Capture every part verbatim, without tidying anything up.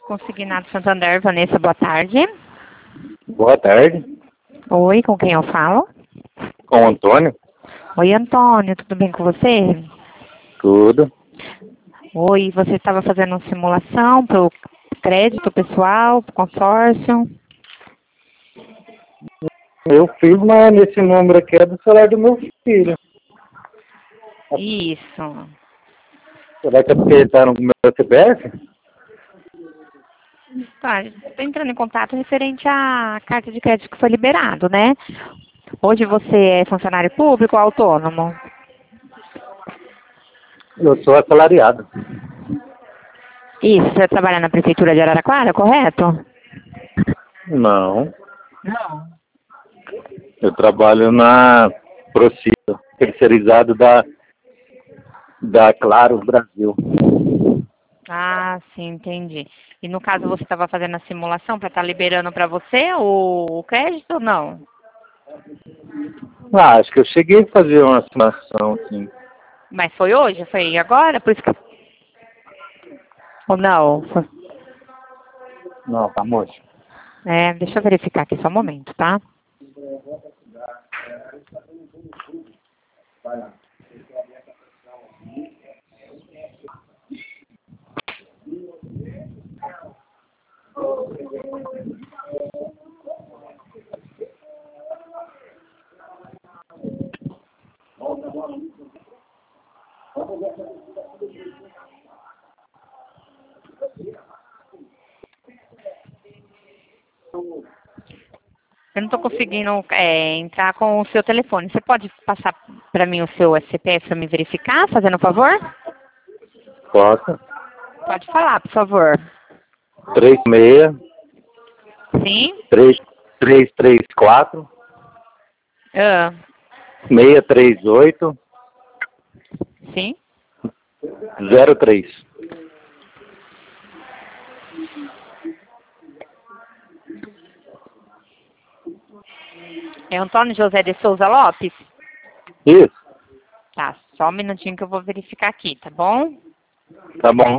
Consignado Santander, Vanessa, boa tarde. Boa tarde, Oi, com quem eu falo? com o Antônio. Oi, Antônio, tudo bem com você? Tudo. Oi, você estava fazendo uma simulação para o crédito pessoal, para o consórcio? Eu fiz, mas nesse número aqui é do celular do meu filho. Isso. Será que é porque ele tá no meu C P F? Tá, estou entrando em contato referente à carta de crédito que foi liberado, né? Hoje você é funcionário público ou autônomo? Eu sou assalariado. Isso, você trabalha na prefeitura de Araraquara, correto? Não, Não. eu trabalho na Procida, terceirizado da, da Claro Brasil. Ah, sim, entendi. E no caso você estava fazendo a simulação para estar liberando para você o, o crédito ou não? Ah, acho que eu cheguei a fazer uma assinação, sim. Mas foi hoje? Foi agora? Por isso que... Ou não? Foi- Não, tá moço. É, deixa eu verificar aqui só um momento, tá? Eu não estou conseguindo é, entrar com o seu telefone. Você pode passar para mim o seu C P F para me verificar, fazendo um favor? Posso? Pode falar, por favor. três seis, Sim? três três três quatro, Ah, seis três oito, sim? zero três. É Antônio José de Souza Lopes? Isso, Tá, só um minutinho que eu vou verificar aqui, tá bom? tá bom.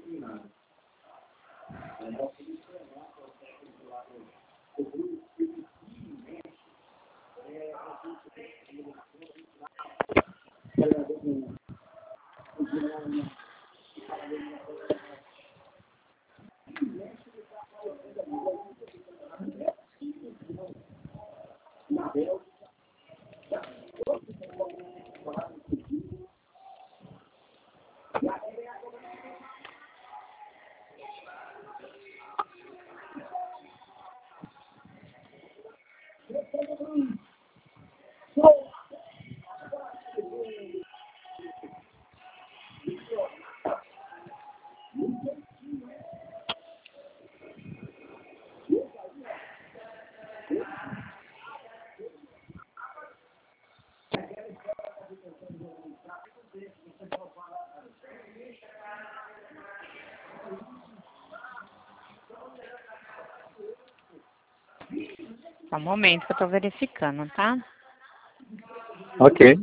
Só um momento que eu tô verificando, tá? Ok.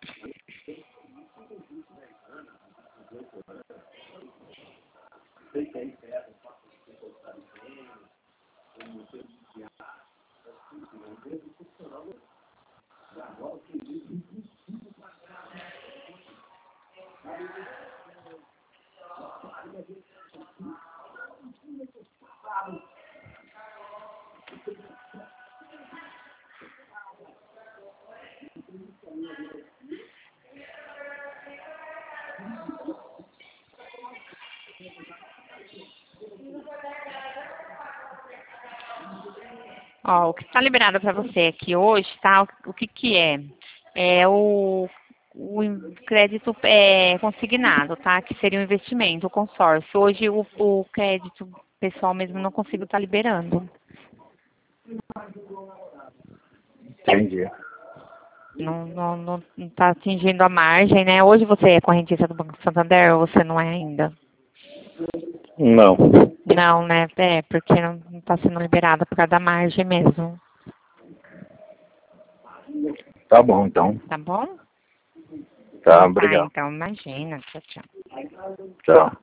Ó, o que está liberado para você aqui hoje, tá? O, o que que é? É o, o in- crédito é, consignado, tá? Que seria um investimento, o consórcio. Hoje o, o crédito pessoal mesmo não consigo estar liberando. Entendi. Não, não, não está atingindo a margem, né? Hoje você é correntista do Banco Santander ou você não é ainda? Não. Não, né? É, porque não está sendo liberada por causa da margem mesmo. Tá bom, então. Tá bom? Tá, Tá, obrigado. então, imagina. Tchau, tchau. Tchau.